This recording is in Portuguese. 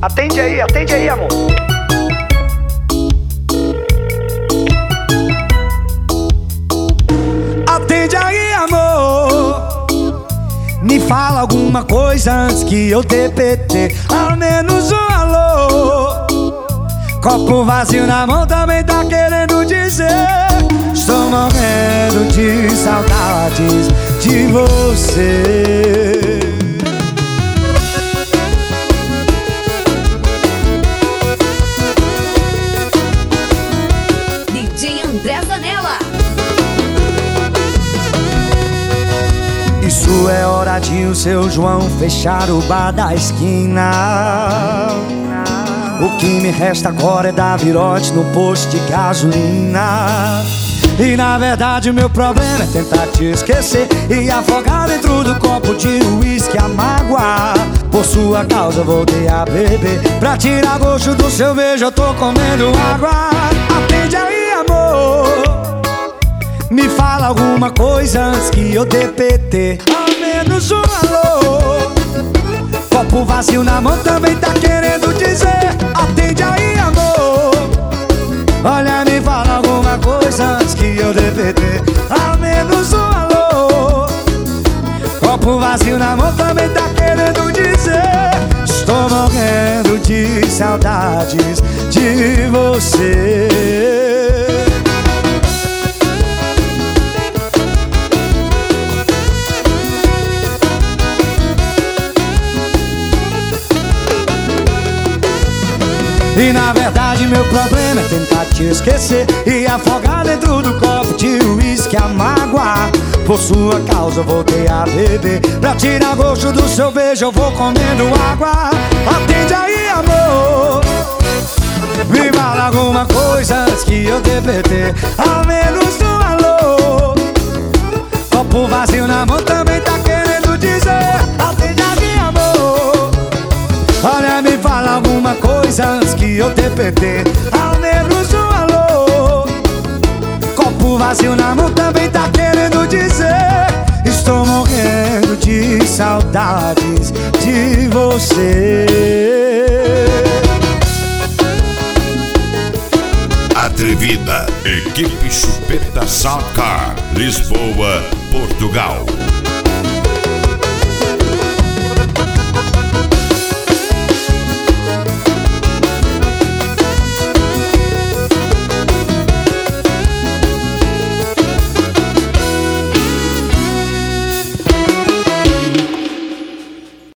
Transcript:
Atende aí, amor. Atende aí, amor. Me fala alguma coisa antes que eu dê PT. Ao menos um alô. Copo vazio na mão também tá querendo dizer: estou morrendo de saudades de você. DJ André Zanella. Isso é hora de o seu João fechar o bar da esquina. O que me resta agora é dar virote no posto de gasolina. E na verdade o meu problema é tentar te esquecer e afogar dentro do copo de uísque a mágoa. Por sua causa voltei a beber. Pra tirar gosto do seu beijo eu tô comendo água. Atende aí, amor. Me fala alguma coisa antes que eu dê PT. Ao menos um alô. Copo vazio na mão também tá querendo dizer: atende aí, amor. Olha, me fala alguma coisa antes que eu dê PT. Ao menos um alô. Copo vazio na mão também tá querendo dizer: estou morrendo de saudades de você. E na verdade meu problema é tentar te esquecer e afogar dentro do copo de uísque a mágoa. Por sua causa eu voltei a beber. Pra tirar gosto do seu beijo eu vou comendo água. Atende aí, amor. Me fala alguma coisa antes que eu dê PT. Ao menos um alô. Copo vazio na mão também tá querendo dizer: atende aí, amor. Olha, me fala alguma coisa antes que eu dê PT. Ao menos um alô. Copo vazio na mão também tá querendo dizer: estou morrendo de saudades de você. Atrevida, equipe Chupeta Soundcar, Lisboa, Portugal.